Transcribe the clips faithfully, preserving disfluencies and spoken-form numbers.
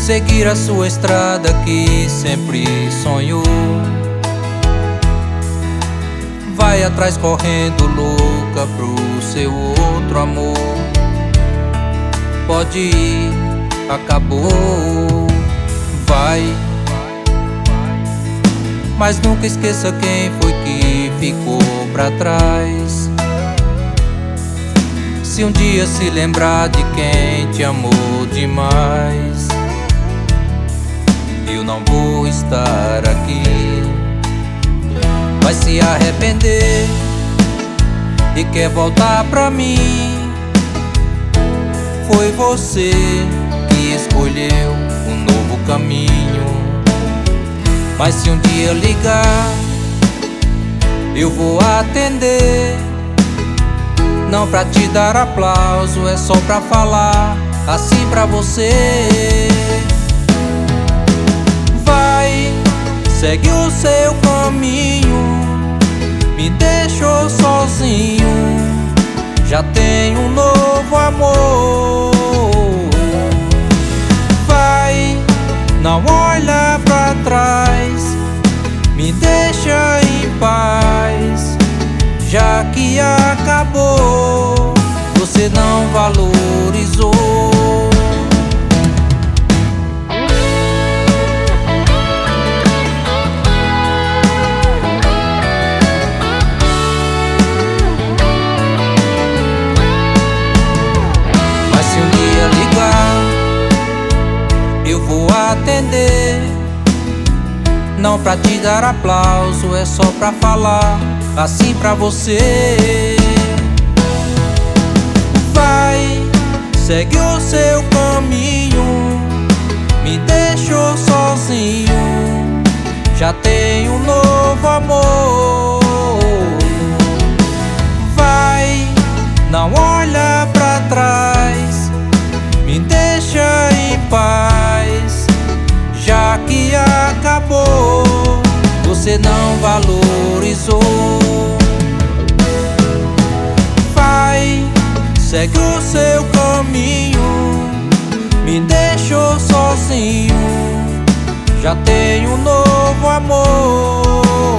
seguir a sua estrada que sempre sonhou. Vai atrás correndo louca pro seu outro amor. Pode ir, acabou, vai. Mas nunca esqueça quem foi que ficou pra trás. Se um dia se lembrar de quem te amou demais, eu não vou estar aqui. Vai se arrepender e quer voltar pra mim. Foi você que escolheu um novo caminho. Mas se um dia ligar, eu vou atender. Não pra te dar aplauso, é só pra falar assim pra você. Vai, segue o seu caminho, me deixou sozinho, já tenho um novo amor. Vai, não olha pra trás, me deixa em paz, já que acabou, você não valorizou. Mas se um dia ligar, eu vou atender. Não pra te dar aplauso, é só pra falar assim pra você. Vai, segue o seu caminho, me deixou sozinho, já tenho um novo amor. Vai, não olha pra trás, me deixa em paz, já que acabou, você não valorizou. Vai, segue o seu caminho, me deixou sozinho, já tenho um novo amor.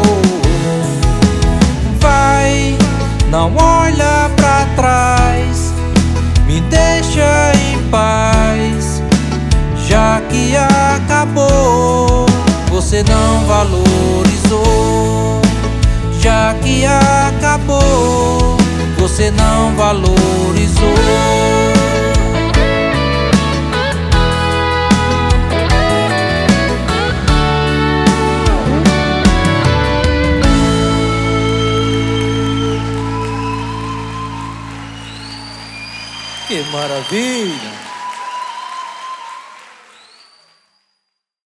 Vai, não olha pra trás, me deixa em paz, já que acabou, você não valorizou. Já que acabou, você não valorizou. Que maravilha!